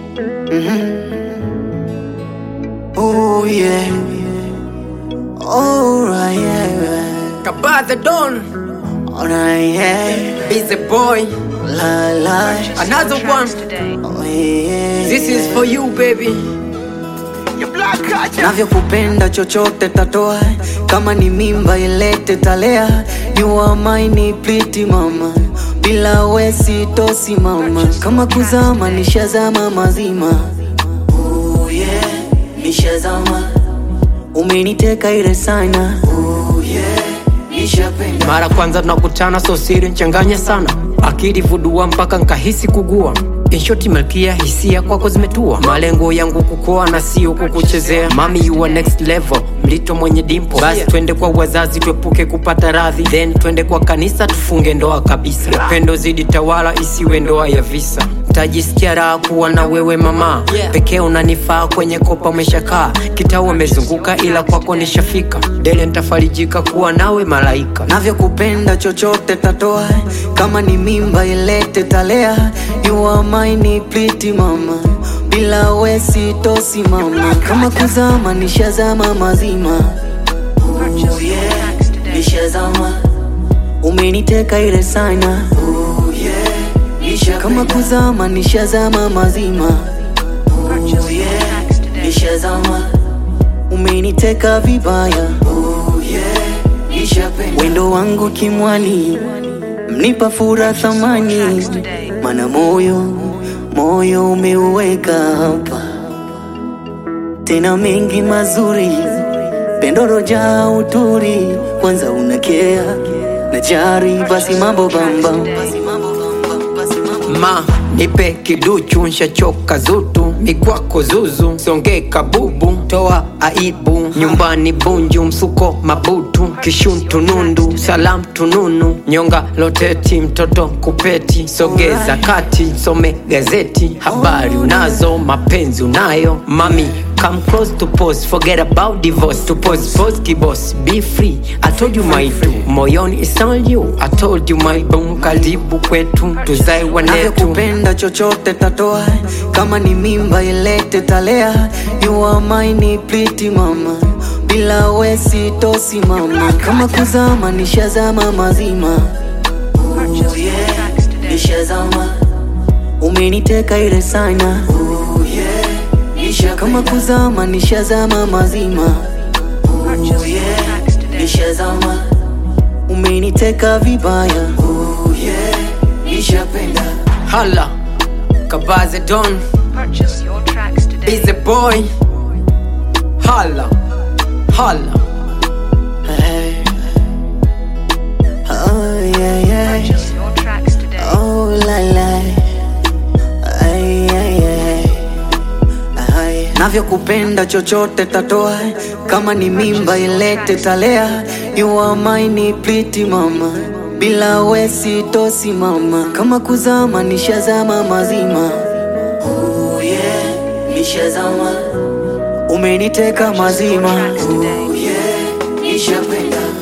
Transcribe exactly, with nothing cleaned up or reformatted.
Mm-hmm. Oh yeah. Alright, yeah. Kabaza Don, Alright, yeah. Busy Boy, La la. another one. Oh yeah. This is for you, baby. Navyokupenda chochote tatoa, kama ni mimba ilete talea. You are mine pretty mama, bila we sitosimama. Kama kuzama nishazama mazima. Oh yeah, nishazama. Umeniteka ile sana. Oh yeah, nishapenda. Mara kwanza tunakutana so siri nchanganya sana, akili vudua mpaka nkahisi kugua. Inshoti malkia hisia kwako zimetua, malengo yangu kukoa na sio kukuchezea. Mami you are next level, mlito mwenye dimpo. Basi twende kwa wazazi tuepuke kupata radhi, then twende kwa kanisa tufunge ndoa kabisa. Upendo zidi tawala isiwe ndoa ya visa. Tajisikia raha kuwa na wewe mama, pekee unanifaa kwenye kopa umeshakaa. Kitao umezunguka ila kwako nishafika, dele nitafarijika kuwa nawe malaika. Navyokupenda chochote tatoa, kama ni mimba ilete talea. You are mine pretty mama, bila we sitosimama. Kama kuzama nishazama mazima. Oh yeah, nishazama. Umeniteka ile sana. Oh yeah, nishapenda. Kama kuzama nishazama mazima. Oh yeah, nishazama. Umeniteka vibaya. Oh yeah, nishapenda. Wendo wangu kimwali, mnipa furaha thamani. Mana moyo, moyo umeuweka hapa. Tena mengi mazuri, pendo roja uturi. Kwanza unakea, najari basi mambo bamba. Ma, nipe kiduchu nshachoka zutu, mikwako zuzu, songeka bubu, toa aibu. Nyumbani bunju, msuko mabutu, kishuntu nundu, salam tununu. Nyonga loteti, mtoto kupeti, sogeza kati, some gazeti. Habari unazo, mapenzi unayo, mami come close to pose, forget about divorce. To pose, pose kiboss, be free. I told you my do, moyoni is all you. I told you my boom, karibu kwetu, tuzae wanetu. Navyokupenda chochote tatoa, kama ni mimba ilete talea. You are mine pretty mama, bila we sitosimama. Kama kuzama nishazama mazima. Oh yeah, nishazama. Umeniteka ile sana. Oh yeah, nishapenda. Kama kuzama nishazama mazima. Oh yeah, nishazama. Umeniteka vibaya. Oh yeah, nishapenda. Hala, Kabaza Don, Purchase your tracks today. Busy Boy. Hala, hala. Hey. Oh yeah yeah. Purchase your tracks today. Oh la la. Ay ay ay. Ay. Navyokupenda chochote tatoa, kama ni mimba ilete talea. You are mine pretty mama, bila we sitosimama. Kama kuzama nishazama mazima. Oh yeah, nishazama. Umeniteka mazima. Oh yeah, nishapenda.